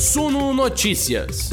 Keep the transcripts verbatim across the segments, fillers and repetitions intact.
Suno Notícias.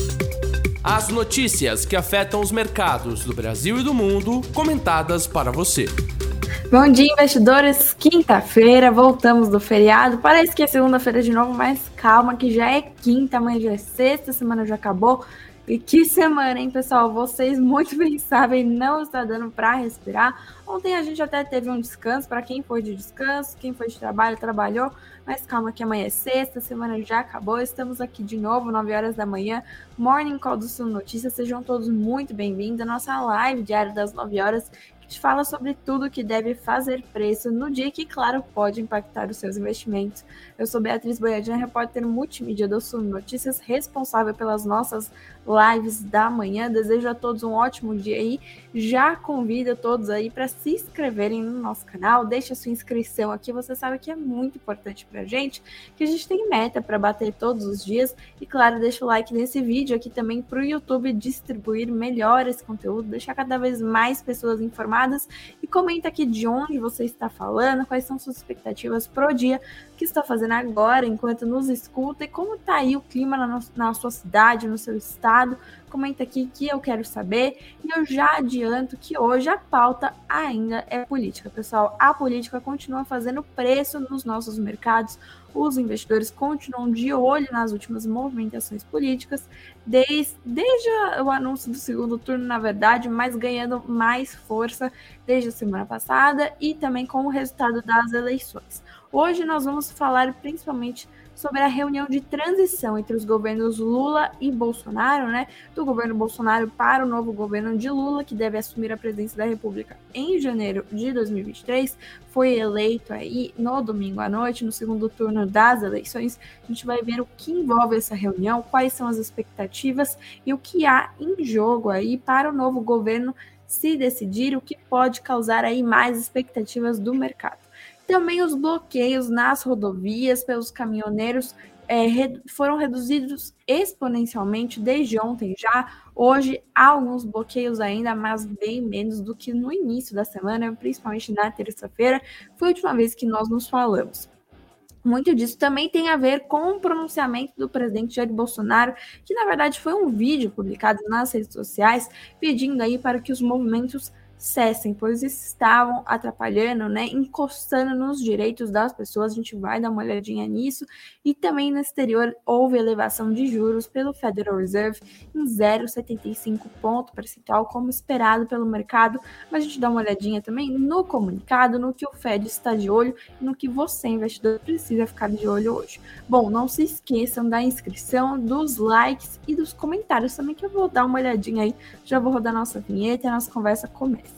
As notícias que afetam os mercados do Brasil e do mundo, comentadas para você. Bom dia, investidores. Quinta-feira, voltamos do feriado. Parece que é segunda-feira de novo, mas calma que já é quinta, amanhã já é sexta, a semana já acabou. E que semana, hein, pessoal? Vocês muito bem sabem, não está dando para respirar. Ontem a gente até teve um descanso, para quem foi de descanso, quem foi de trabalho, trabalhou. Mas calma que amanhã é sexta, a semana já acabou. Estamos aqui de novo, nove horas da manhã. Morning Call do Suno Notícias. Sejam todos muito bem-vindos à nossa live diária das nove horas. A gente fala sobre tudo que deve fazer preço no dia que, claro, pode impactar os seus investimentos. Eu sou Beatriz Boiadinha, repórter multimídia do Suno Notícias, responsável pelas nossas lives da manhã. Desejo a todos um ótimo dia aí. Já convido todos aí para se inscreverem no nosso canal. Deixe a sua inscrição aqui, você sabe que é muito importante para a gente, que a gente tem meta para bater todos os dias. E, claro, deixa o like nesse vídeo aqui também para o YouTube distribuir melhor esse conteúdo, deixar cada vez mais pessoas informadas. E comenta aqui de onde você está falando, quais são suas expectativas pro dia, o que está fazendo agora enquanto nos escuta e como está aí o clima na, no, na sua cidade, no seu estado. Comenta aqui que eu quero saber. E eu já adianto que hoje a pauta ainda é política, pessoal. A política continua fazendo preço nos nossos mercados. Os investidores continuam de olho nas últimas movimentações políticas, desde, desde o anúncio do segundo turno, na verdade, mas ganhando mais força desde a semana passada e também com o resultado das eleições. Hoje nós vamos falar principalmente sobre a reunião de transição entre os governos Lula e Bolsonaro, né? Do governo Bolsonaro para o novo governo de Lula, que deve assumir a presidência da República em janeiro de dois mil e vinte e três. Foi eleito aí no domingo à noite, no segundo turno das eleições. A gente vai ver o que envolve essa reunião, quais são as expectativas e o que há em jogo aí para o novo governo se decidir, o que pode causar aí mais expectativas do mercado. Também os bloqueios nas rodovias pelos caminhoneiros é, re, foram reduzidos exponencialmente desde ontem já. Hoje há alguns bloqueios ainda, mas bem menos do que no início da semana, principalmente na terça-feira. Foi a última vez que nós nos falamos. Muito disso também tem a ver com o pronunciamento do presidente Jair Bolsonaro, que na verdade foi um vídeo publicado nas redes sociais pedindo aí para que os movimentos cessem, pois estavam atrapalhando, né, encostando nos direitos das pessoas. A gente vai dar uma olhadinha nisso. E também no exterior houve elevação de juros pelo Federal Reserve em zero vírgula setenta e cinco ponto percentual, como esperado pelo mercado. Mas a gente dá uma olhadinha também no comunicado, no que o Fed está de olho e no que você, investidor, precisa ficar de olho hoje. Bom, não se esqueçam da inscrição, dos likes e dos comentários também, que eu vou dar uma olhadinha aí. Já vou rodar nossa vinheta e a nossa conversa começa.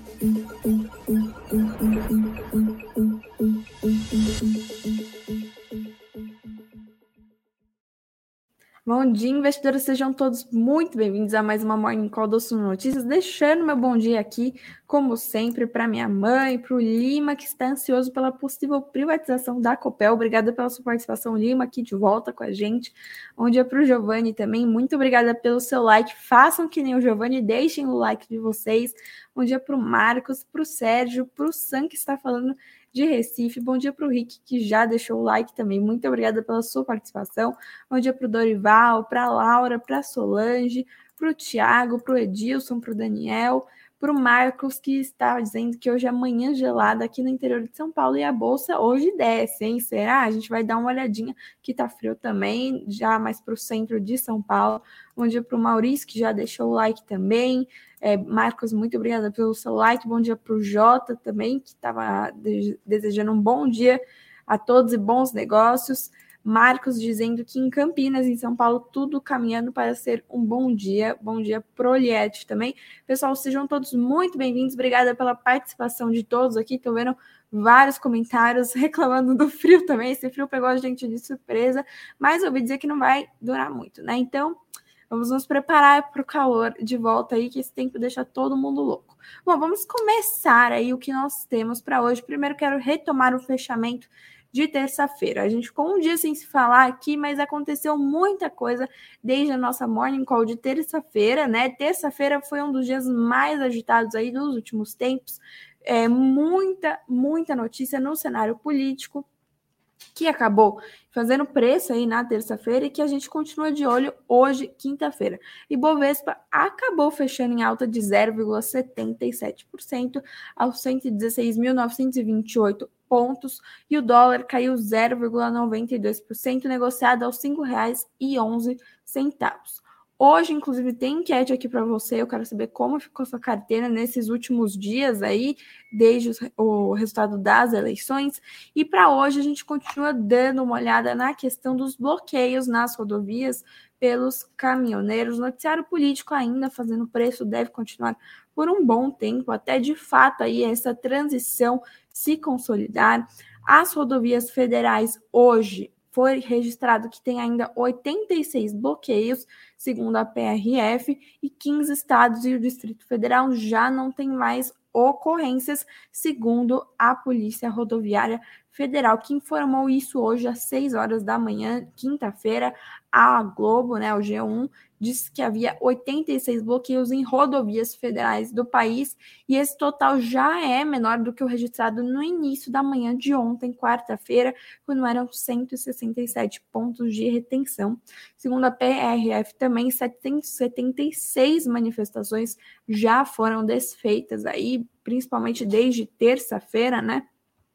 Bom dia, investidores, sejam todos muito bem-vindos a mais uma Morning Call do Suno Notícias, deixando meu bom dia aqui, como sempre, para minha mãe, para o Lima, que está ansioso pela possível privatização da Copel. Obrigada pela sua participação, Lima, aqui de volta com a gente. Bom dia para o Giovanni também, muito obrigada pelo seu like, façam que nem o Giovanni, deixem o like de vocês. Bom dia para o Marcos, para o Sérgio, para o Sam, que está falando de Recife. Bom dia para o Rick, que já deixou o like também. Muito obrigada pela sua participação. Bom dia para o Dorival, para a Laura, para a Solange, para o Thiago, para o Edilson, para o Daniel, para o Marcos, que está dizendo que hoje é manhã gelada aqui no interior de São Paulo e a bolsa hoje desce, hein? Será? A gente vai dar uma olhadinha, que tá frio também, já mais para o centro de São Paulo. Bom dia para o Maurício, que já deixou o like também. É, Marcos, muito obrigada pelo seu like. Bom dia para o Jota também, que estava de- desejando um bom dia a todos e bons negócios. Marcos dizendo que em Campinas, em São Paulo, tudo caminhando para ser um bom dia. Bom dia pro Oliette também. Pessoal, sejam todos muito bem-vindos. Obrigada pela participação de todos aqui. Estou vendo vários comentários reclamando do frio também. Esse frio pegou a gente de surpresa, mas eu ouvi dizer que não vai durar muito, né? Então, vamos nos preparar para o calor de volta aí, que esse tempo deixa todo mundo louco. Bom, vamos começar aí o que nós temos para hoje. Primeiro, quero retomar o fechamento de terça-feira. A gente ficou um dia sem se falar aqui, mas aconteceu muita coisa desde a nossa Morning Call de terça-feira, né? Terça-feira foi um dos dias mais agitados aí dos últimos tempos. É, muita, muita notícia no cenário político. que acabou fazendo preço aí na terça-feira e que a gente continua de olho hoje, quinta-feira. E Bovespa acabou fechando em alta de zero vírgula setenta e sete por cento aos cento e dezesseis mil novecentos e vinte e oito pontos e o dólar caiu zero vírgula noventa e dois por cento, negociado aos cinco reais e onze centavos. Hoje, inclusive, tem enquete aqui para você. Eu quero saber como ficou sua carteira nesses últimos dias aí, desde o resultado das eleições. E para hoje, a gente continua dando uma olhada na questão dos bloqueios nas rodovias pelos caminhoneiros. O noticiário político ainda fazendo preço deve continuar por um bom tempo, até de fato aí essa transição se consolidar. As rodovias federais hoje foi registrado que tem ainda oitenta e seis bloqueios, segundo a P R F, e quinze estados e o Distrito Federal já não tem mais ocorrências, segundo a Polícia Rodoviária Federal, que informou isso hoje às seis horas da manhã, quinta-feira. A Globo, né, o G um, disse que havia oitenta e seis bloqueios em rodovias federais do país, e esse total já é menor do que o registrado no início da manhã de ontem, quarta-feira, quando eram cento e sessenta e sete pontos de retenção. Segundo a P R F, também setecentas e setenta e seis manifestações já foram desfeitas aí, principalmente desde terça-feira, né?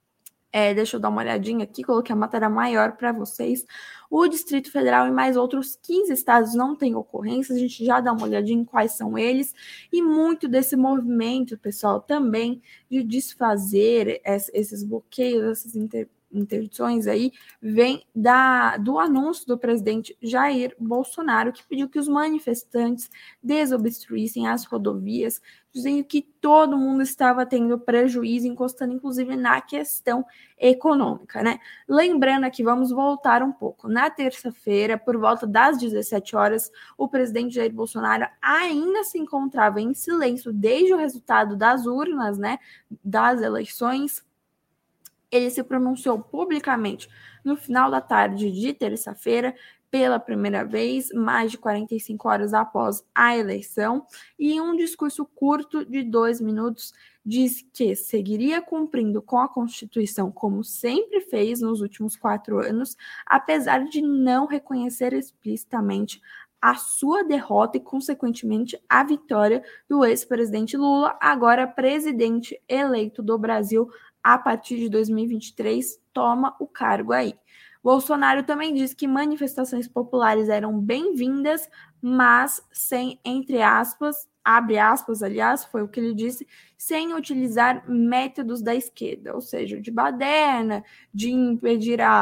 É, deixa eu dar uma olhadinha aqui, coloquei a matéria maior para vocês. O Distrito Federal e mais outros quinze estados não têm ocorrências, a gente já dá uma olhadinha em quais são eles, e muito desse movimento, pessoal, também de desfazer esses bloqueios, essas inter interdições aí, vem da, do anúncio do presidente Jair Bolsonaro, que pediu que os manifestantes desobstruíssem as rodovias, dizendo que todo mundo estava tendo prejuízo, encostando inclusive na questão econômica, né? Lembrando aqui, vamos voltar um pouco. Na terça-feira, por volta das dezessete horas, o presidente Jair Bolsonaro ainda se encontrava em silêncio desde o resultado das urnas, né, das eleições. Ele se pronunciou publicamente no final da tarde de terça-feira, pela primeira vez, mais de quarenta e cinco horas após a eleição, e em um discurso curto de dois minutos, diz que seguiria cumprindo com a Constituição, como sempre fez nos últimos quatro anos, apesar de não reconhecer explicitamente a sua derrota e, consequentemente, a vitória do ex-presidente Lula, agora presidente eleito do Brasil, a partir de dois mil e vinte e três, toma o cargo aí. Bolsonaro também disse que manifestações populares eram bem-vindas, mas sem, entre aspas, abre aspas, aliás, foi o que ele disse, sem utilizar métodos da esquerda, ou seja, de baderna, de impedir a,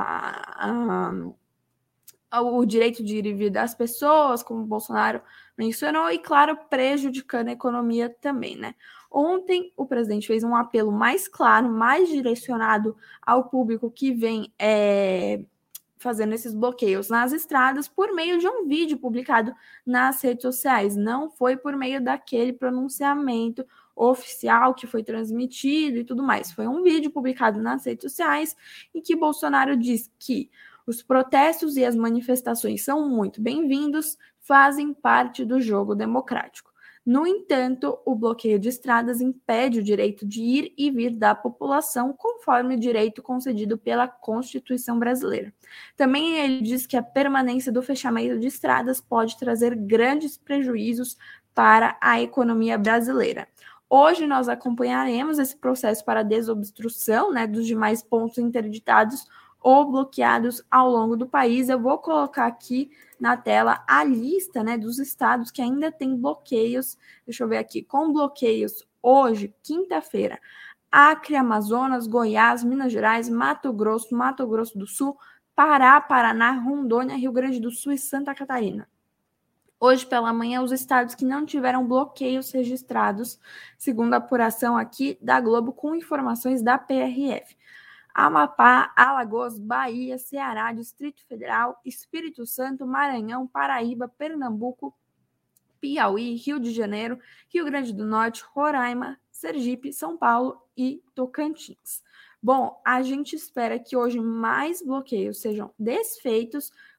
a, a, o direito de ir e vir das pessoas, como o Bolsonaro mencionou, e, claro, prejudicando a economia também, né? Ontem, o presidente fez um apelo mais claro, mais direcionado ao público que vem é, fazendo esses bloqueios nas estradas por meio de um vídeo publicado nas redes sociais. Não foi por meio daquele pronunciamento oficial que foi transmitido e tudo mais. Foi um vídeo publicado nas redes sociais em que Bolsonaro diz que os protestos e as manifestações são muito bem-vindos, fazem parte do jogo democrático. No entanto, o bloqueio de estradas impede o direito de ir e vir da população, conforme o direito concedido pela Constituição brasileira. Também ele diz que a permanência do fechamento de estradas pode trazer grandes prejuízos para a economia brasileira. Hoje nós acompanharemos esse processo para a desobstrução, né, dos demais pontos interditados ou bloqueados ao longo do país. Eu vou colocar aqui na tela a lista, né, dos estados que ainda tem bloqueios. Deixa eu ver aqui, com bloqueios hoje, quinta-feira: Acre, Amazonas, Goiás, Minas Gerais, Mato Grosso, Mato Grosso do Sul, Pará, Paraná, Rondônia, Rio Grande do Sul e Santa Catarina. Hoje pela manhã, os estados que não tiveram bloqueios registrados, segundo a apuração aqui da Globo, com informações da P R F: Amapá, Alagoas, Bahia, Ceará, Distrito Federal, Espírito Santo, Maranhão, Paraíba, Pernambuco, Piauí, Rio de Janeiro, Rio Grande do Norte, Roraima, Sergipe, São Paulo e Tocantins. Bom, a gente espera que hoje mais bloqueios sejam desfeitos,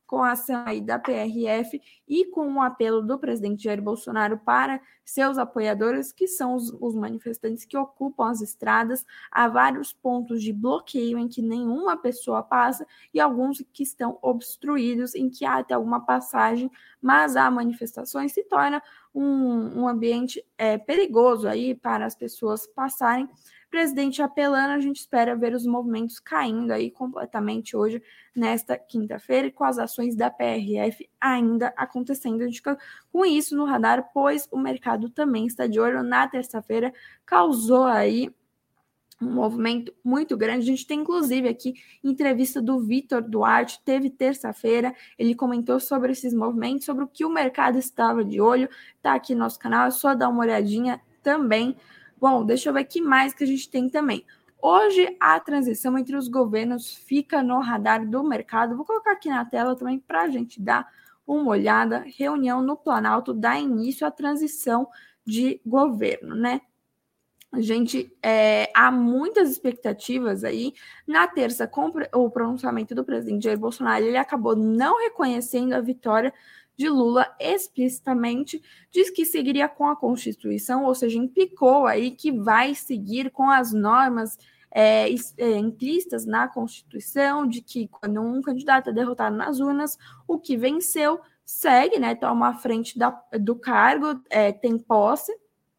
com a ação aí da P R F e com o apelo do presidente Jair Bolsonaro para seus apoiadores, que são os, os manifestantes que ocupam as estradas. Há vários pontos de bloqueio em que nenhuma pessoa passa e alguns que estão obstruídos, em que há até alguma passagem, mas há manifestações, se torna um, um ambiente é, perigoso aí para as pessoas passarem. Presidente apelando, a gente espera ver os movimentos caindo aí completamente hoje, nesta quinta-feira, e com as ações da P R F ainda acontecendo. A gente fica com isso no radar, pois o mercado também está de olho. Na terça-feira causou aí um movimento muito grande. A gente tem, inclusive, aqui entrevista do Vitor Duarte, teve terça-feira, ele comentou sobre esses movimentos, sobre o que o mercado estava de olho, tá aqui no nosso canal, é só dar uma olhadinha também. Bom, deixa eu ver o que mais que a gente tem também. Hoje, a transição entre os governos fica no radar do mercado. Vou colocar aqui na tela também para a gente dar uma olhada. Reunião no Planalto dá início à transição de governo, né? A gente, é, há muitas expectativas aí. Na terça, com o pronunciamento do presidente Jair Bolsonaro, ele acabou não reconhecendo a vitória de Lula explicitamente, diz que seguiria com a Constituição, ou seja, implicou aí que vai seguir com as normas é, é, implícitas na Constituição, de que quando um candidato é derrotado nas urnas, o que venceu segue, né, toma a frente da, do cargo, é, tem posse.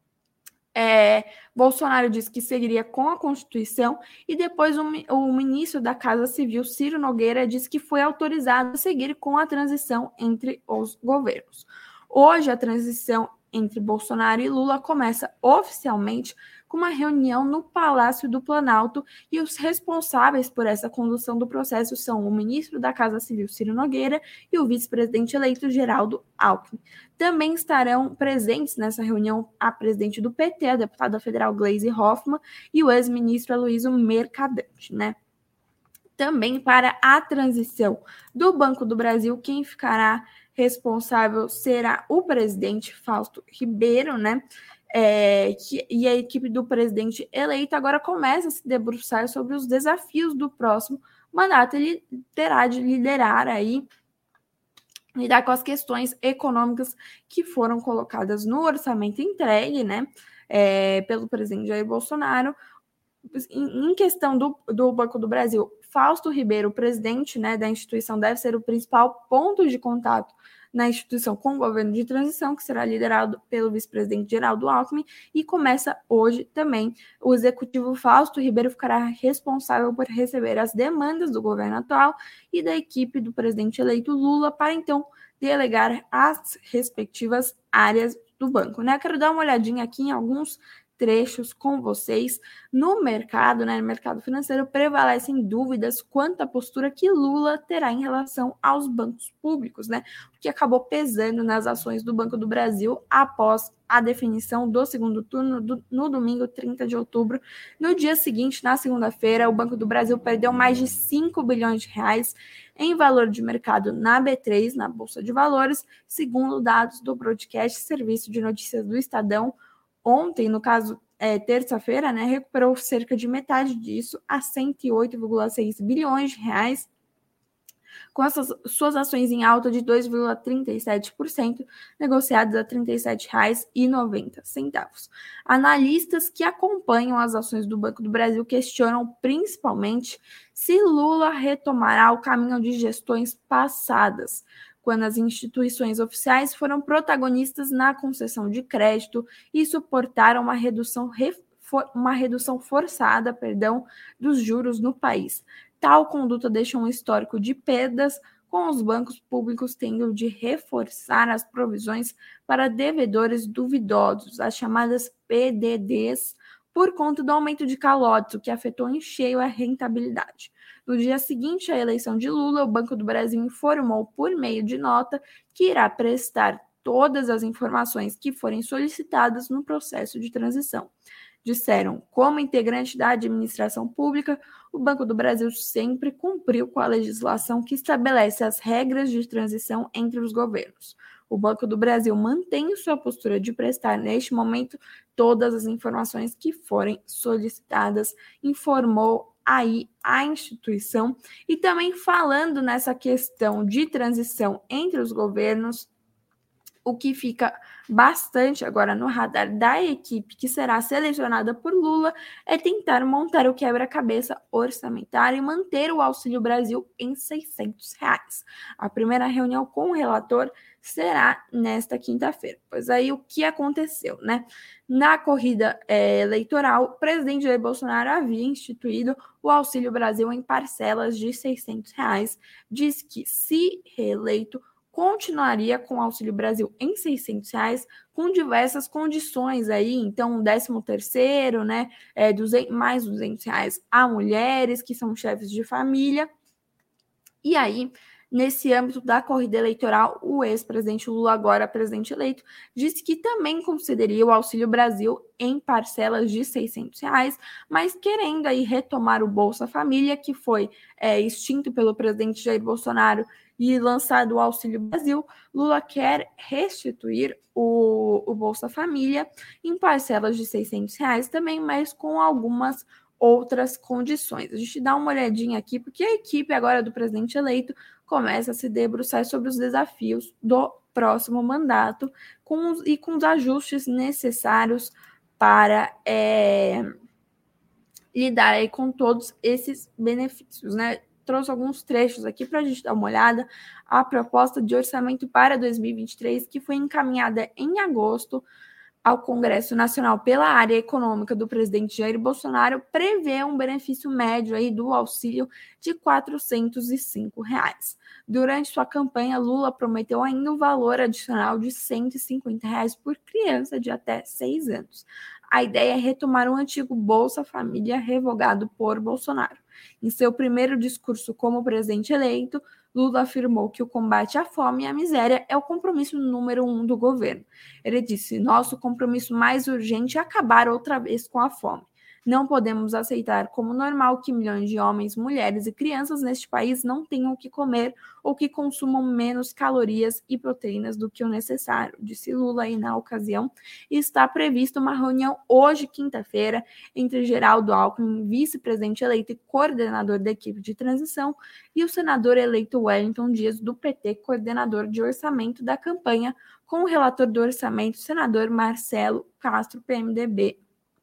É, Bolsonaro disse que seguiria com a Constituição e depois o, o ministro da Casa Civil, Ciro Nogueira, disse que foi autorizado a seguir com a transição entre os governos. Hoje, a transição entre Bolsonaro e Lula começa oficialmente com uma reunião no Palácio do Planalto e os responsáveis por essa condução do processo são o ministro da Casa Civil, Ciro Nogueira, e o vice-presidente eleito, Geraldo Alckmin. Também estarão presentes nessa reunião a presidente do P T, a deputada federal Gleisi Hoffmann, e o ex-ministro Aloysio Mercadante, né? Também para a transição do Banco do Brasil, quem ficará responsável será o presidente Fausto Ribeiro, né? É, que, e a equipe do presidente eleito agora começa a se debruçar sobre os desafios do próximo mandato. Ele terá de liderar aí, lidar com as questões econômicas que foram colocadas no orçamento entregue, né, é, pelo presidente Jair Bolsonaro. Em, em questão do, do Banco do Brasil, Fausto Ribeiro, o presidente, né, da instituição, deve ser o principal ponto de contato na instituição com o governo de transição, que será liderado pelo vice-presidente Geraldo Alckmin, e começa hoje também. O executivo Fausto Ribeiro ficará responsável por receber as demandas do governo atual e da equipe do presidente eleito Lula para, então, delegar as respectivas áreas do banco, né? Quero dar uma olhadinha aqui em alguns trechos com vocês. No mercado, né, no mercado financeiro, prevalecem dúvidas quanto à postura que Lula terá em relação aos bancos públicos, né, o que acabou pesando nas ações do Banco do Brasil após a definição do segundo turno do, no domingo, trinta de outubro. No dia seguinte, na segunda-feira, o Banco do Brasil perdeu mais de cinco bilhões de reais em valor de mercado na B três, na Bolsa de Valores, segundo dados do broadcast Serviço de Notícias do Estadão. Ontem, no caso, é, terça-feira, né, recuperou cerca de metade disso, a cento e oito vírgula seis bilhões de reais, com essas suas ações em alta de dois vírgula trinta e sete por cento, negociadas a trinta e sete reais e noventa centavos. Analistas que acompanham as ações do Banco do Brasil questionam principalmente se Lula retomará o caminho de gestões passadas, quando as instituições oficiais foram protagonistas na concessão de crédito e suportaram uma redução, uma redução forçada, perdão, dos juros no país. Tal conduta deixa um histórico de perdas, com os bancos públicos tendo de reforçar as provisões para devedores duvidosos, as chamadas P D Ds, por conta do aumento de calotes, o que afetou em cheio a rentabilidade. No dia seguinte à eleição de Lula, o Banco do Brasil informou por meio de nota que irá prestar todas as informações que forem solicitadas no processo de transição. Disseram, como integrante da administração pública, o Banco do Brasil sempre cumpriu com a legislação que estabelece as regras de transição entre os governos. O Banco do Brasil mantém sua postura de prestar, neste momento, todas as informações que forem solicitadas, informou aí a instituição. E também falando nessa questão de transição entre os governos, o que fica bastante agora no radar da equipe que será selecionada por Lula é tentar montar o quebra-cabeça orçamentário e manter o Auxílio Brasil em seiscentos reais. A primeira reunião com o relator será nesta quinta-feira. Pois aí o que aconteceu, né? Na corrida é, eleitoral, o presidente Jair Bolsonaro havia instituído o Auxílio Brasil em parcelas de seiscentos reais. Diz que, se reeleito, continuaria com o Auxílio Brasil em seiscentos reais, com diversas condições aí, então, décimo terceiro, né, é, duzentos, mais duzentos reais a mulheres que são chefes de família. E aí, nesse âmbito da corrida eleitoral, o ex-presidente Lula, agora presidente eleito, disse que também concederia o Auxílio Brasil em parcelas de seiscentos reais, mas querendo aí retomar o Bolsa Família, que foi é, extinto pelo presidente Jair Bolsonaro e lançado o Auxílio Brasil, Lula quer restituir o, o Bolsa Família em parcelas de seiscentos reais também, mas com algumas outras condições. A gente dá uma olhadinha aqui, porque a equipe agora do presidente eleito começa a se debruçar sobre os desafios do próximo mandato com os, e com os ajustes necessários para é, lidar aí com todos esses benefícios, né? Trouxe alguns trechos aqui para a gente dar uma olhada. A proposta de orçamento para dois mil e vinte e três, que foi encaminhada em agosto ao Congresso Nacional pela área econômica do presidente Jair Bolsonaro, prevê um benefício médio aí do auxílio de quatrocentos e cinco reais. Durante sua campanha, Lula prometeu ainda um valor adicional de cento e cinquenta reais por criança de até seis anos. A ideia é retomar o antigo Bolsa Família revogado por Bolsonaro. Em seu primeiro discurso como presidente eleito, Lula afirmou que o combate à fome e à miséria é o compromisso número um do governo. Ele disse: nosso compromisso mais urgente é acabar outra vez com a fome. Não podemos aceitar como normal que milhões de homens, mulheres e crianças neste país não tenham o que comer ou que consumam menos calorias e proteínas do que o necessário, disse Lula aí na ocasião. E está prevista uma reunião hoje, quinta-feira, entre Geraldo Alckmin, vice-presidente eleito e coordenador da equipe de transição, e o senador eleito Wellington Dias, do P T, coordenador de orçamento da campanha, com o relator do orçamento, senador Marcelo Castro, P M D B.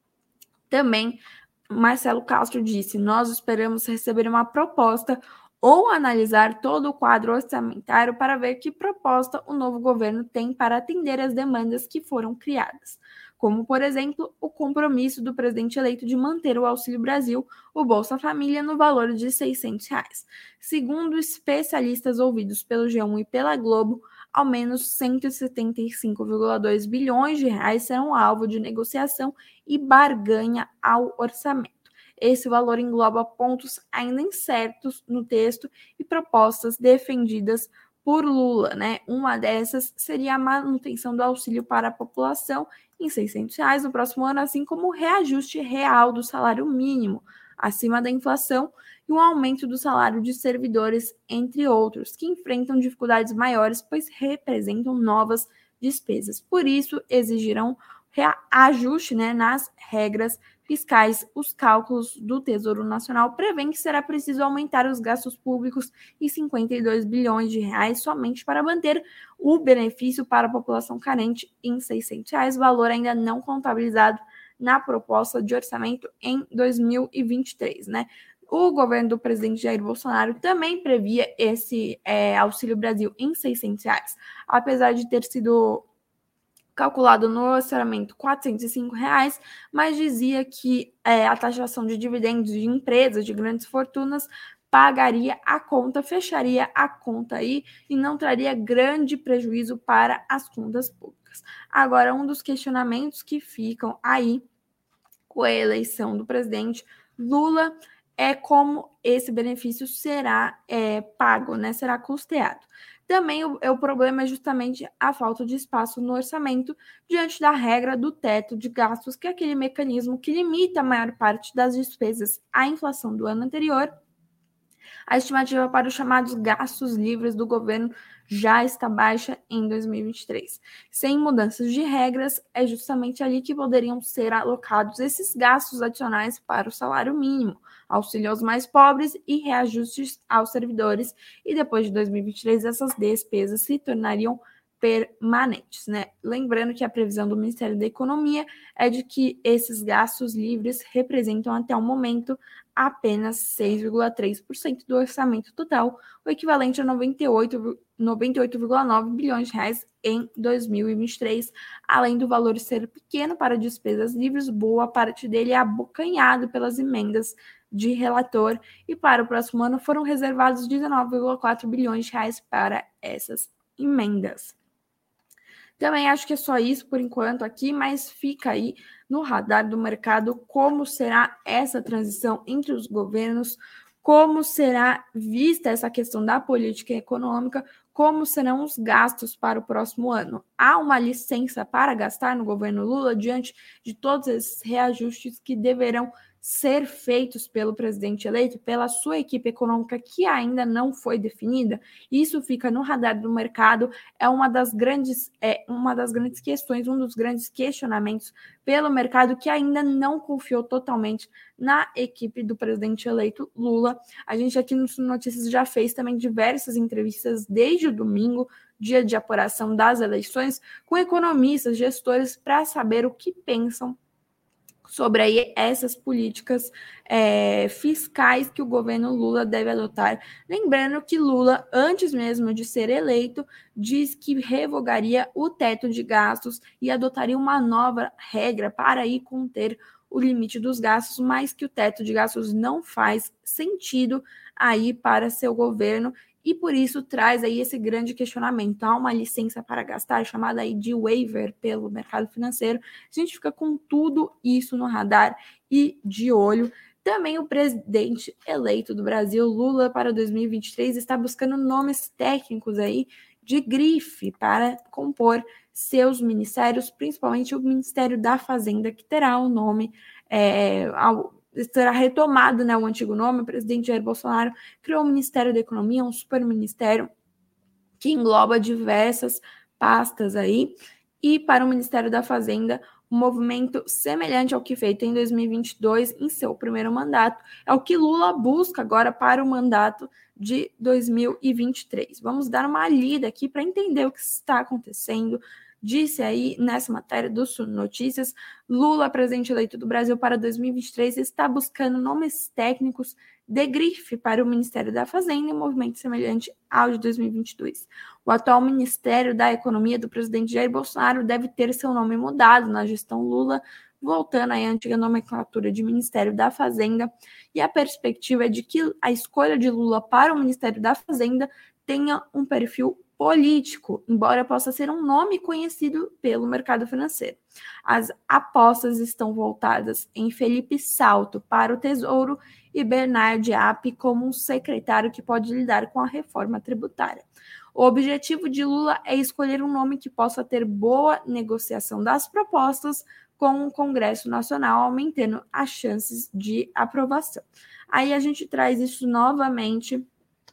Também, Marcelo Castro disse: nós esperamos receber uma proposta ou analisar todo o quadro orçamentário para ver que proposta o novo governo tem para atender as demandas que foram criadas, como, por exemplo, o compromisso do presidente eleito de manter o Auxílio Brasil, o Bolsa Família, no valor de seiscentos reais. Segundo especialistas ouvidos pelo G um e pela Globo, ao menos cento e setenta e cinco vírgula dois bilhões de reais serão alvo de negociação e barganha ao orçamento. Esse valor engloba pontos ainda incertos no texto e propostas defendidas por Lula, né? Uma dessas seria a manutenção do auxílio para a população em seiscentos reais no próximo ano, assim como o reajuste real do salário mínimo acima da inflação e um aumento do salário de servidores, entre outros, que enfrentam dificuldades maiores, pois representam novas despesas. Por isso, exigirão ajuste, né, nas regras fiscais. Os cálculos do Tesouro Nacional prevêem que será preciso aumentar os gastos públicos em cinquenta e dois bilhões de reais somente para manter o benefício para a população carente em seiscentos reais, valor ainda não contabilizado na proposta de orçamento em dois mil e vinte e três, né? O governo do presidente Jair Bolsonaro também previa esse é, Auxílio Brasil em seiscentos reais, apesar de ter sido calculado no orçamento quatrocentos e cinco reais, mas dizia que é, a taxação de dividendos de empresas de grandes fortunas pagaria a conta, fecharia a conta aí e não traria grande prejuízo para as contas públicas. Agora, um dos questionamentos que ficam aí com a eleição do presidente Lula é como esse benefício será é, pago, né? Será custeado. Também o, o problema é justamente a falta de espaço no orçamento diante da regra do teto de gastos, que é aquele mecanismo que limita a maior parte das despesas à inflação do ano anterior, A estimativa para os chamados gastos livres do governo já está baixa em dois mil e vinte e três. Sem mudanças de regras, é justamente ali que poderiam ser alocados esses gastos adicionais para o salário mínimo, auxílio aos mais pobres e reajustes aos servidores. E depois de dois mil e vinte e três, essas despesas se tornariam permanentes, né? Lembrando que a previsão do Ministério da Economia é de que esses gastos livres representam até o momento apenas seis vírgula três por cento do orçamento total, o equivalente a noventa e oito vírgula nove bilhões de reais em dois mil e vinte e três. Além do valor ser pequeno para despesas livres, boa parte dele é abocanhado pelas emendas de relator, e para o próximo ano foram reservados dezenove vírgula quatro bilhões de reais para essas emendas. Também acho que é só isso por enquanto aqui, mas fica aí no radar do mercado como será essa transição entre os governos, como será vista essa questão da política econômica, como serão os gastos para o próximo ano. Há uma licença para gastar no governo Lula diante de todos esses reajustes que deverão ser feitos pelo presidente eleito, pela sua equipe econômica que ainda não foi definida? Isso fica no radar do mercado, é uma das grandes, é uma das grandes questões, um dos grandes questionamentos pelo mercado que ainda não confiou totalmente na equipe do presidente eleito Lula. A gente aqui no Notícias já fez também diversas entrevistas desde o domingo, dia de apuração das eleições, com economistas, gestores, para saber o que pensam sobre aí essas políticas é, fiscais que o governo Lula deve adotar. Lembrando que Lula, antes mesmo de ser eleito, diz que revogaria o teto de gastos e adotaria uma nova regra para aí conter o limite dos gastos, mas que o teto de gastos não faz sentido aí para seu governo, e por isso traz aí esse grande questionamento. Há uma licença para gastar, chamada aí de waiver pelo mercado financeiro. A gente fica com tudo isso no radar e de olho. Também o presidente eleito do Brasil, Lula, para dois mil e vinte e três, está buscando nomes técnicos aí de grife para compor seus ministérios, principalmente o Ministério da Fazenda, que terá o nome é, ao será retomado, né, o antigo nome. O presidente Jair Bolsonaro criou o Ministério da Economia, um super ministério que engloba diversas pastas aí, e para o Ministério da Fazenda, um movimento semelhante ao que feito em dois mil e vinte e dois, em seu primeiro mandato, é o que Lula busca agora para o mandato de dois mil e vinte e três. Vamos dar uma lida aqui para entender o que está acontecendo. Disse aí nessa matéria do Sul Notícias, Lula, presidente eleito do Brasil para dois mil e vinte e três, está buscando nomes técnicos de grife para o Ministério da Fazenda, em um movimento semelhante ao de dois mil e vinte e dois. O atual Ministério da Economia do presidente Jair Bolsonaro deve ter seu nome mudado na gestão Lula, voltando aí à antiga nomenclatura de Ministério da Fazenda, e a perspectiva é de que a escolha de Lula para o Ministério da Fazenda tenha um perfil político, embora possa ser um nome conhecido pelo mercado financeiro. As apostas estão voltadas em Felipe Salto para o Tesouro e Bernard App como um secretário que pode lidar com a reforma tributária. O objetivo de Lula é escolher um nome que possa ter boa negociação das propostas com o Congresso Nacional, aumentando as chances de aprovação. Aí a gente traz isso novamente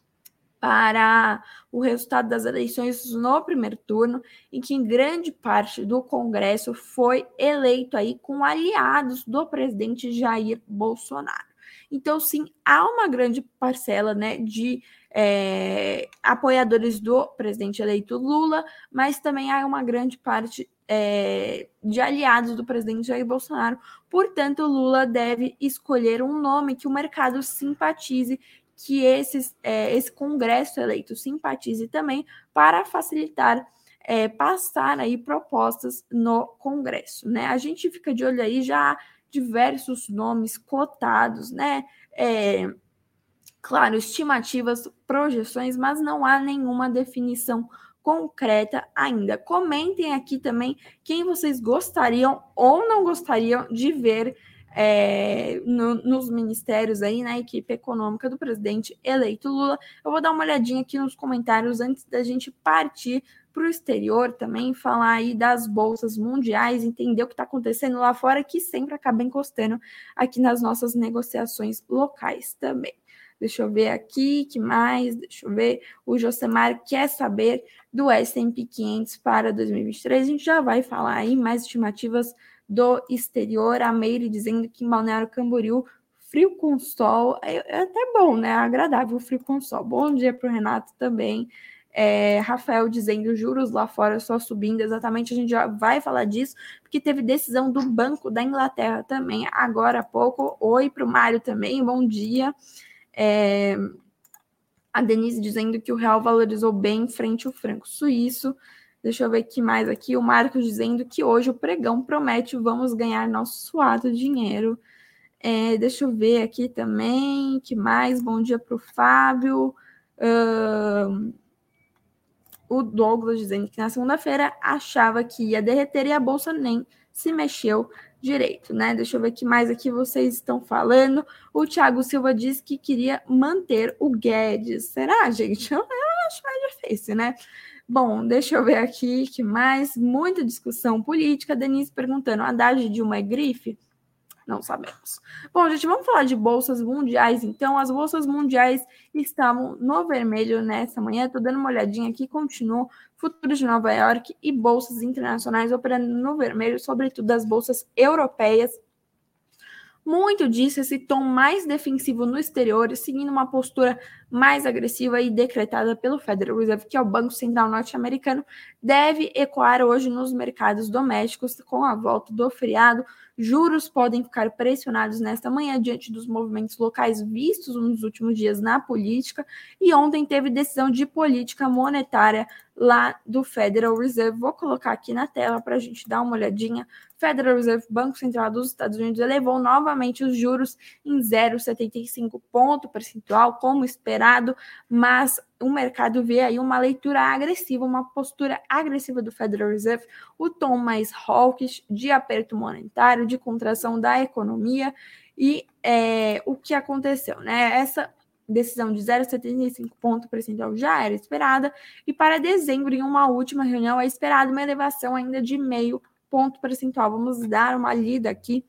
para o resultado das eleições no primeiro turno, em que grande parte do Congresso foi eleito aí com aliados do presidente Jair Bolsonaro. Então, sim, há uma grande parcela, né, de é, apoiadores do presidente eleito Lula, mas também há uma grande parte é, de aliados do presidente Jair Bolsonaro. Portanto, Lula deve escolher um nome que o mercado simpatize, que esses, é, esse Congresso eleito simpatize também, para facilitar é, passar aí propostas no Congresso, né? A gente fica de olho aí, já há diversos nomes cotados, né? É, claro, estimativas, projeções, mas não há nenhuma definição concreta ainda. Comentem aqui também quem vocês gostariam ou não gostariam de ver É, no, nos ministérios aí, na equipe econômica do presidente eleito Lula. Eu vou dar uma olhadinha aqui nos comentários antes da gente partir para o exterior também, falar aí das bolsas mundiais, entender o que está acontecendo lá fora, que sempre acaba encostando aqui nas nossas negociações locais também. Deixa eu ver aqui, que mais? Deixa eu ver. O Josemar quer saber do S and P quinhentos para dois mil e vinte e três. A gente já vai falar aí mais estimativas do exterior. A Meire dizendo que em Balneário Camboriú, frio com sol, é, é até bom, né? Agradável frio com sol. Bom dia para o Renato também. É, Rafael dizendo juros lá fora só subindo, exatamente, a gente já vai falar disso, porque teve decisão do Banco da Inglaterra também, agora há pouco. Oi para o Mário também, bom dia. É, a Denise dizendo que o real valorizou bem frente ao franco suíço. Deixa eu ver o que mais aqui. O Marcos dizendo que hoje o pregão promete vamos ganhar nosso suado dinheiro. É, deixa eu ver aqui também, que mais? Bom dia para o Fábio. Uh, o Douglas dizendo que na segunda-feira achava que ia derreter e a bolsa nem se mexeu direito, né? Deixa eu ver o que mais aqui vocês estão falando. O Thiago Silva disse que queria manter o Guedes. Será, gente? Eu, eu acho mais difícil, né? Bom, deixa eu ver aqui que mais. Muita discussão política. Denise perguntando, Haddad de Dilma é grife? Não sabemos. Bom, gente, vamos falar de bolsas mundiais, então. As bolsas mundiais estavam no vermelho nessa manhã. Estou dando uma olhadinha aqui, continuou. Futuros de Nova York e bolsas internacionais operando no vermelho, sobretudo as bolsas europeias. Muito disso, esse tom mais defensivo no exterior, seguindo uma postura mais agressiva e decretada pelo Federal Reserve, que é o Banco Central norte-americano, deve ecoar hoje nos mercados domésticos com a volta do feriado. Juros podem ficar pressionados nesta manhã diante dos movimentos locais vistos nos últimos dias na política, e ontem teve decisão de política monetária lá do Federal Reserve. Vou colocar aqui na tela para a gente dar uma olhadinha. Federal Reserve, Banco Central dos Estados Unidos, elevou novamente os juros em zero vírgula setenta e cinco ponto percentual, como esperado, mas o mercado vê aí uma leitura agressiva, uma postura agressiva do Federal Reserve, o tom mais hawkish de aperto monetário, de contração da economia. E é, o que aconteceu, né? Essa decisão de zero vírgula setenta e cinco ponto percentual já era esperada, e para dezembro, em uma última reunião, é esperada uma elevação ainda de meio ponto percentual. Vamos dar uma lida aqui.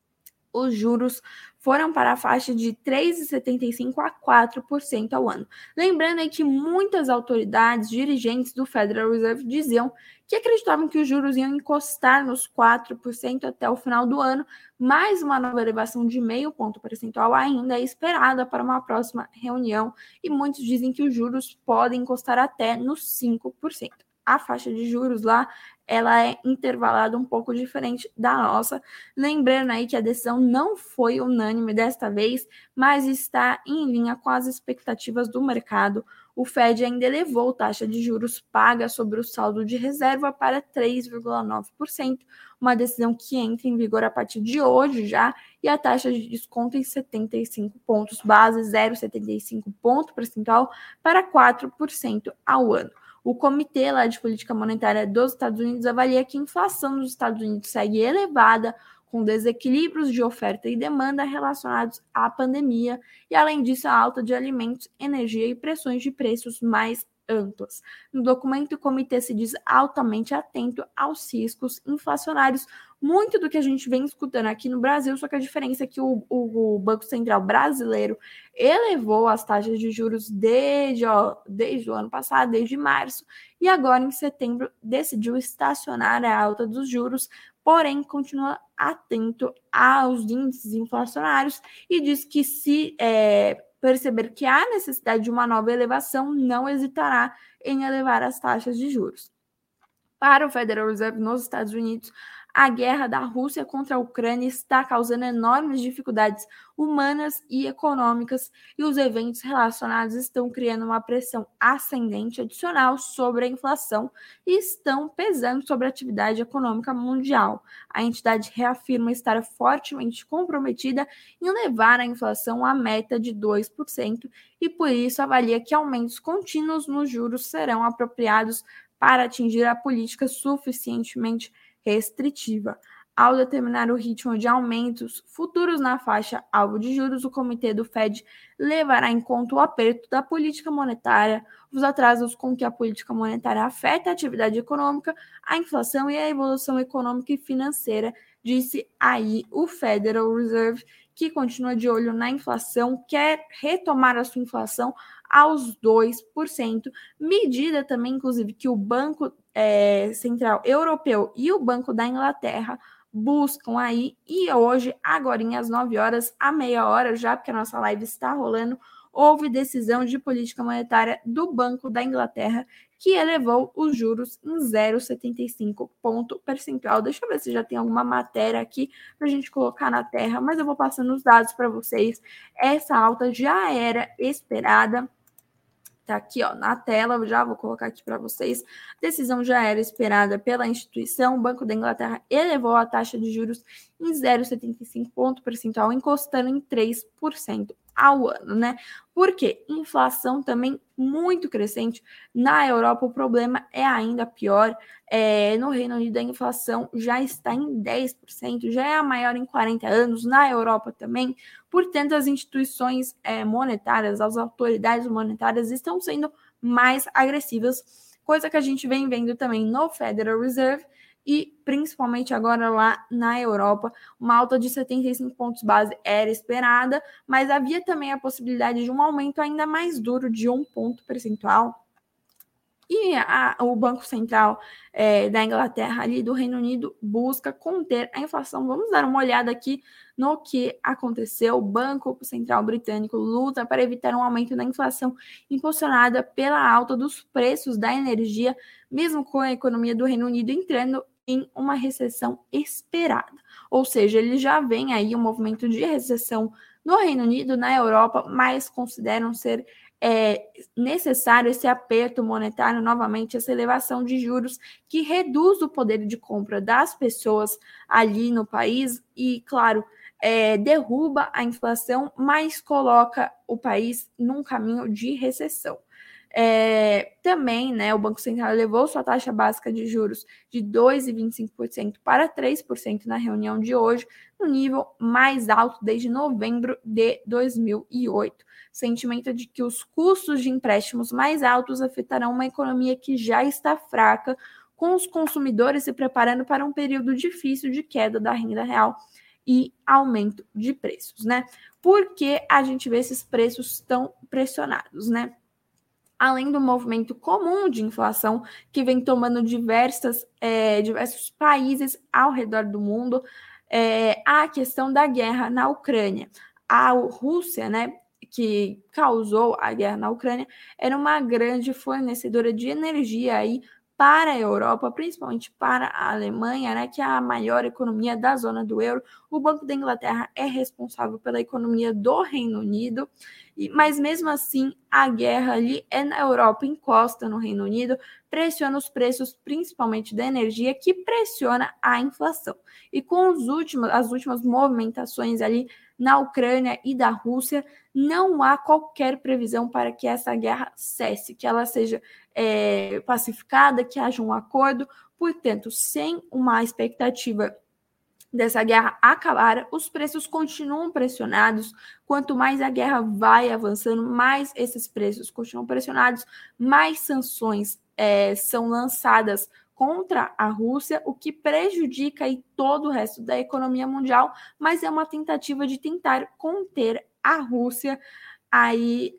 Os juros foram para a faixa de três vírgula setenta e cinco a quatro por cento ao ano. Lembrando aí que muitas autoridades, dirigentes do Federal Reserve diziam que acreditavam que os juros iam encostar nos quatro por cento até o final do ano, mas uma nova elevação de meio ponto percentual ainda é esperada para uma próxima reunião, e muitos dizem que os juros podem encostar até nos cinco por cento. A faixa de juros lá, ela é intervalada um pouco diferente da nossa. Lembrando aí que a decisão não foi unânime desta vez, mas está em linha com as expectativas do mercado. O Fed ainda elevou a taxa de juros paga sobre o saldo de reserva para três vírgula nove por cento, uma decisão que entra em vigor a partir de hoje já, e a taxa de desconto em setenta e cinco pontos base, zero vírgula setenta e cinco ponto percentual, para quatro por cento ao ano. O Comitê lá de Política Monetária dos Estados Unidos avalia que a inflação nos Estados Unidos segue elevada, com desequilíbrios de oferta e demanda relacionados à pandemia, e além disso a alta de alimentos, energia e pressões de preços mais amplas. No documento, o comitê se diz altamente atento aos riscos inflacionários, muito do que a gente vem escutando aqui no Brasil, só que a diferença é que o, o, o Banco Central brasileiro elevou as taxas de juros desde, ó, desde o ano passado, desde março, e agora em setembro decidiu estacionar a alta dos juros, porém continua atento aos índices inflacionários e diz que se é, perceber que há necessidade de uma nova elevação, não hesitará em elevar as taxas de juros. Para o Federal Reserve nos Estados Unidos, a guerra da Rússia contra a Ucrânia está causando enormes dificuldades humanas e econômicas, e os eventos relacionados estão criando uma pressão ascendente adicional sobre a inflação e estão pesando sobre a atividade econômica mundial. A entidade reafirma estar fortemente comprometida em levar a inflação à meta de dois por cento e, por isso, avalia que aumentos contínuos nos juros serão apropriados para atingir a política suficientemente restritiva. ao determinar o ritmo de aumentos futuros na faixa alvo de juros, o comitê do Fed levará em conta o aperto da política monetária, os atrasos com que a política monetária afeta a atividade econômica, a inflação e a evolução econômica e financeira, disse aí o Federal Reserve, que continua de olho na inflação, quer retomar a sua inflação aos dois por cento, medida também, inclusive, que o Banco é, Central Europeu e o Banco da Inglaterra buscam aí, e hoje, agora às nove horas, a meia hora já, porque a nossa live está rolando, houve decisão de política monetária do Banco da Inglaterra, que elevou os juros em zero vírgula setenta e cinco ponto percentual. Deixa eu ver se já tem alguma matéria aqui para a gente colocar na terra, mas eu vou passando os dados para vocês. Essa alta já era esperada. Tá aqui, ó, na tela, eu já vou colocar aqui para vocês. A decisão já era esperada pela instituição. O Banco da Inglaterra elevou a taxa de juros em zero vírgula setenta e cinco ponto percentual, encostando em três por cento ao ano, né? Por quê? Inflação também muito crescente. Na Europa, o problema é ainda pior. É, no Reino Unido, a inflação já está em dez por cento, já é a maior em quarenta anos. Na Europa também. Portanto, as instituições é, monetárias, as autoridades monetárias estão sendo mais agressivas, coisa que a gente vem vendo também no Federal Reserve e principalmente agora lá na Europa. Uma alta de setenta e cinco pontos base era esperada, mas havia também a possibilidade de um aumento ainda mais duro de um ponto percentual. E a, o Banco Central é, da Inglaterra, ali do Reino Unido, busca conter a inflação. Vamos dar uma olhada aqui no que aconteceu. O Banco Central Britânico luta para evitar um aumento da inflação impulsionada pela alta dos preços da energia, mesmo com a economia do Reino Unido entrando em uma recessão esperada. Ou seja, ele já vem aí um movimento de recessão no Reino Unido, na Europa, mas consideram ser é necessário esse aperto monetário, novamente, essa elevação de juros que reduz o poder de compra das pessoas ali no país e, claro, é, derruba a inflação, mas coloca o país num caminho de recessão. É, também, né, o Banco Central elevou sua taxa básica de juros de dois vírgula vinte e cinco por cento para três por cento na reunião de hoje, no nível mais alto desde novembro de dois mil e oito. Sentimento de que os custos de empréstimos mais altos afetarão uma economia que já está fraca, com os consumidores se preparando para um período difícil de queda da renda real e aumento de preços, né? Por que a gente vê esses preços tão pressionados, né? Além do movimento comum de inflação que vem tomando diversas, é, diversos países ao redor do mundo, é, há a questão da guerra na Ucrânia. A Rússia, né, que causou a guerra na Ucrânia, era uma grande fornecedora de energia aí para a Europa, principalmente para a Alemanha, né, que é a maior economia da zona do euro. O Banco da Inglaterra é responsável pela economia do Reino Unido, e, mas mesmo assim a guerra ali é na Europa, encosta no Reino Unido, pressiona os preços, principalmente da energia, que pressiona a inflação. E com os últimos, as últimas movimentações ali na Ucrânia e da Rússia, não há qualquer previsão para que essa guerra cesse, que ela seja é, pacificada, que haja um acordo. Portanto, sem uma expectativa dessa guerra acabar, os preços continuam pressionados. Quanto mais a guerra vai avançando, mais esses preços continuam pressionados, mais sanções é, são lançadas contra a Rússia, o que prejudica aí todo o resto da economia mundial, mas é uma tentativa de tentar conter a Rússia aí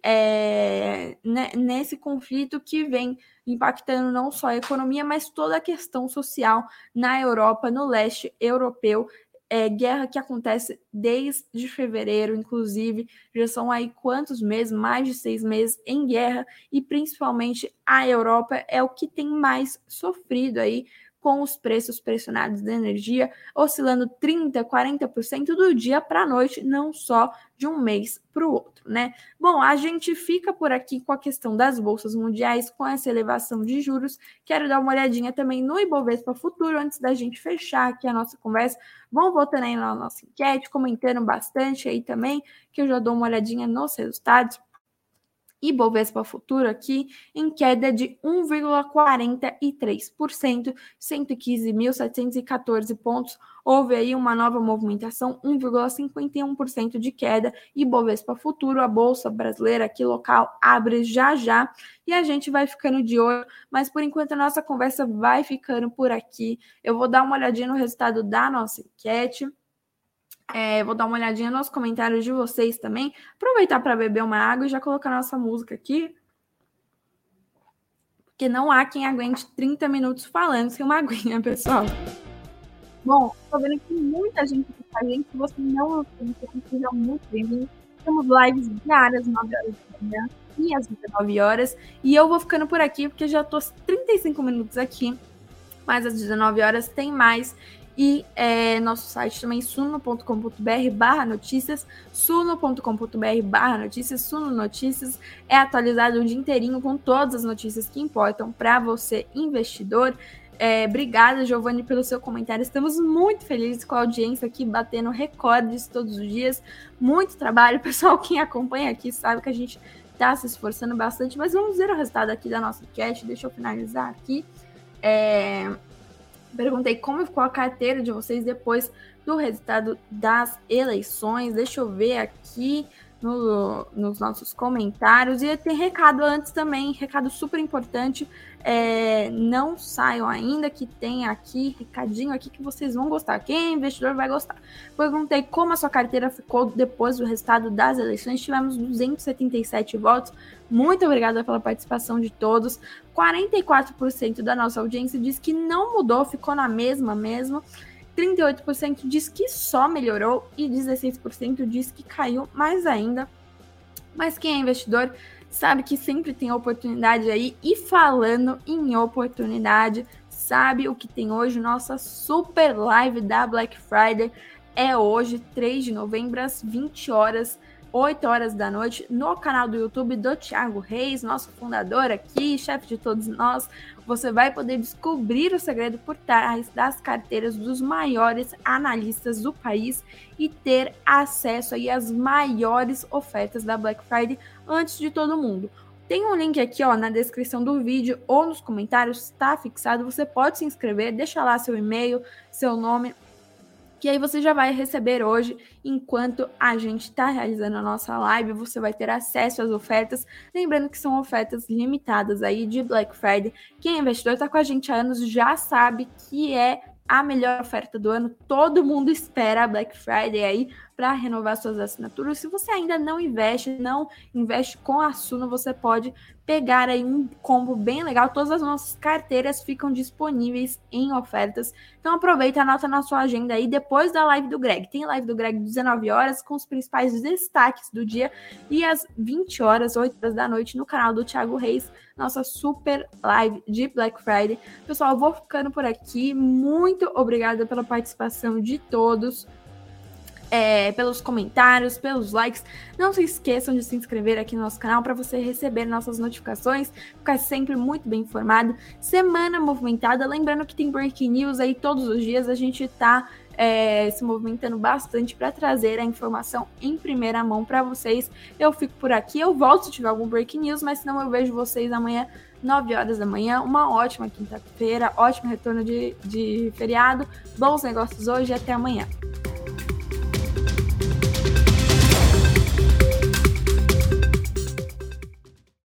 é, né, nesse conflito que vem impactando não só a economia, mas toda a questão social na Europa, no leste europeu. É, guerra que acontece desde fevereiro, inclusive, já são aí quantos meses, mais de seis meses em guerra, e principalmente a Europa é o que tem mais sofrido aí com os preços pressionados da energia, oscilando trinta por cento, quarenta por cento do dia para a noite, não só de um mês para o outro, né? Bom, a gente fica por aqui com a questão das bolsas mundiais, com essa elevação de juros. Quero dar uma olhadinha também no Ibovespa Futuro, antes da gente fechar aqui a nossa conversa. Vão votando aí na nossa enquete, comentando bastante aí também, que eu já dou uma olhadinha nos resultados. Ibovespa Futuro aqui em queda de um vírgula quarenta e três por cento, cento e quinze mil setecentos e quatorze pontos. Houve aí uma nova movimentação, um vírgula cinquenta e um por cento de queda. Ibovespa Futuro, a bolsa brasileira aqui local, abre já já e a gente vai ficando de olho, mas por enquanto a nossa conversa vai ficando por aqui. Eu vou dar uma olhadinha no resultado da nossa enquete. É, vou dar uma olhadinha nos comentários de vocês também. Aproveitar para beber uma água e já colocar nossa música aqui. Porque não há quem aguente trinta minutos falando sem uma aguinha, pessoal. Bom, estou vendo que muita gente aqui com a gente. Se você não nos conhece, sejam muito bem-vindos. Temos lives diárias, nove horas da manhã e às dezenove horas. E eu vou ficando por aqui, porque já estou trinta e cinco minutos aqui. Mas às dezenove horas tem mais. E é, nosso site também, suno ponto com ponto br barra notícias, suno ponto com ponto br barra notícias, Suno Notícias é atualizado o dia inteirinho com todas as notícias que importam para você, investidor. É, obrigada, Giovanni, pelo seu comentário. Estamos muito felizes com a audiência aqui, batendo recordes todos os dias. Muito trabalho, pessoal, quem acompanha aqui sabe que a gente está se esforçando bastante, mas vamos ver o resultado aqui da nossa enquete. Deixa eu finalizar aqui. É... Perguntei como ficou a carteira de vocês depois do resultado das eleições. Deixa eu ver aqui no, nos nossos comentários. E tem recado antes também, recado super importante. É, não saiam ainda, que tem aqui, recadinho aqui que vocês vão gostar. Quem é investidor vai gostar. Perguntei como a sua carteira ficou depois do resultado das eleições. Tivemos duzentos e setenta e sete votos. Muito obrigada pela participação de todos. quarenta e quatro por cento da nossa audiência diz que não mudou, ficou na mesma mesmo. trinta e oito por cento diz que só melhorou e dezesseis por cento diz que caiu mais ainda. Mas quem é investidor sabe que sempre tem oportunidade aí. E falando em oportunidade, sabe o que tem hoje? Nossa super live da Black Friday é hoje, três de novembro, às vinte horas, oito horas da noite, no canal do YouTube do Thiago Reis, nosso fundador aqui, chefe de todos nós. Você vai poder descobrir o segredo por trás das carteiras dos maiores analistas do país e ter acesso aí às maiores ofertas da Black Friday antes de todo mundo. Tem um link aqui, ó, na descrição do vídeo ou nos comentários, está fixado. Você pode se inscrever, deixa lá seu e-mail, seu nome, que aí você já vai receber hoje, enquanto a gente está realizando a nossa live, você vai ter acesso às ofertas, lembrando que são ofertas limitadas aí de Black Friday. Quem é investidor está com a gente há anos já sabe que é a melhor oferta do ano, todo mundo espera a Black Friday aí para renovar suas assinaturas. Se você ainda não investe, não investe com a Suno, você pode pegar aí um combo bem legal. Todas as nossas carteiras ficam disponíveis em ofertas. Então aproveita, anota na sua agenda aí depois da live do Greg. Tem live do Greg às dezenove horas com os principais destaques do dia e às vinte horas, oito horas da noite no canal do Thiago Reis, nossa super live de Black Friday. Pessoal, eu vou ficando por aqui. Muito obrigada pela participação de todos. É, pelos comentários, pelos likes. Não se esqueçam de se inscrever aqui no nosso canal para você receber nossas notificações, ficar sempre muito bem informado. Semana movimentada, lembrando que tem breaking news aí todos os dias, a gente está é, se movimentando bastante para trazer a informação em primeira mão para vocês. Eu fico por aqui, eu volto se tiver algum breaking news, mas senão eu vejo vocês amanhã, nove horas da manhã. Uma ótima quinta-feira, ótimo retorno de, de feriado, bons negócios hoje e até amanhã.